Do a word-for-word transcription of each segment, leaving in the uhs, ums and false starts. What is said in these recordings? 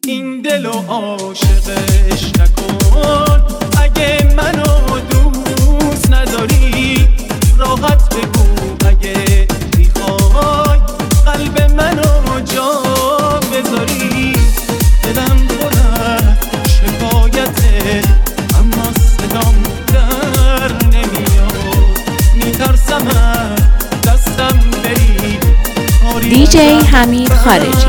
این دل و عاشقش نکن. اگه منو دوست نداری راحت بگو، اگه میخوای قلب منو جا بذاری. دلم پر از شکایته اما صدام در نمیاد، میترسم از دستم بری. دی جی حمید خارجی.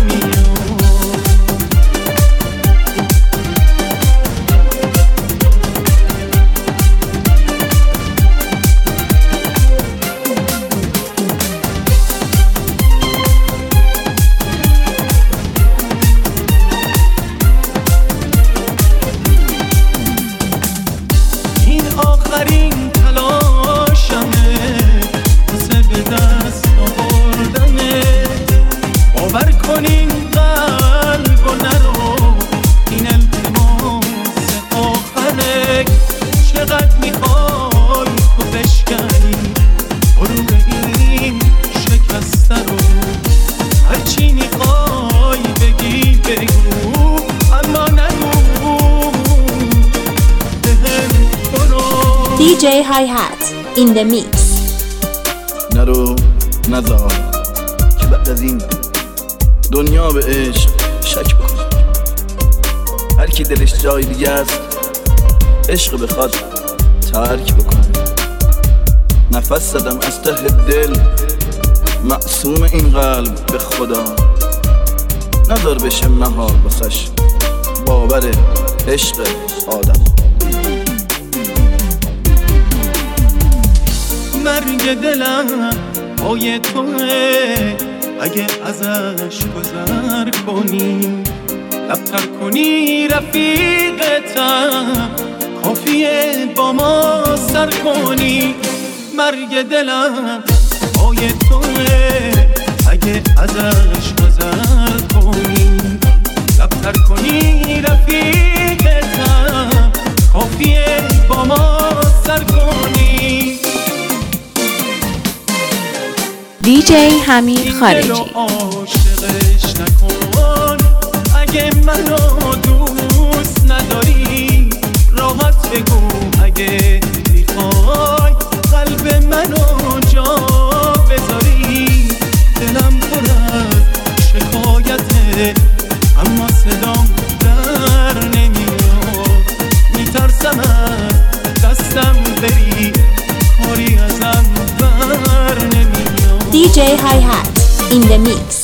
آخرین تلاشمه واسه به دست آوردنه. باور کنین قلب و نرو، این التماس آخره. چقدر میخوای تو بشکنی غرور این شکسته رو. هرچی میخوای بگی بگو اما نگو. دی جی Hi-Hat in the mix. نرو نزار که بعد از این دنیا به عشق شک بکنه. هر کی دلش جای دیگه است عشق بخواد ترک بکنه. نفس زدم از ته دل معصوم این قلب به خدا. نذار بشه مهار بسش باور عشق آدم. مرگ دلم پای توه، اگه ازش گذر کنی لبتر کنی رفیقتم. کافیه با ما سر کنی. مرگ دلم پای توه، اگه ازش گذر کنی لبتر کنی رفیقتم. کافیه با ما سر کنی. دی جی حمید خارجی. عاشقش نکن. اگه منو دوست نداری راحت بگو، اگه میخوای قلب منو جا بذاری. دلم پر از شکایته اما صدام در نمیاد. میترسم از دستم بری، کاری ازم بر نمیاد. دی جی Hi-Hat in the mix.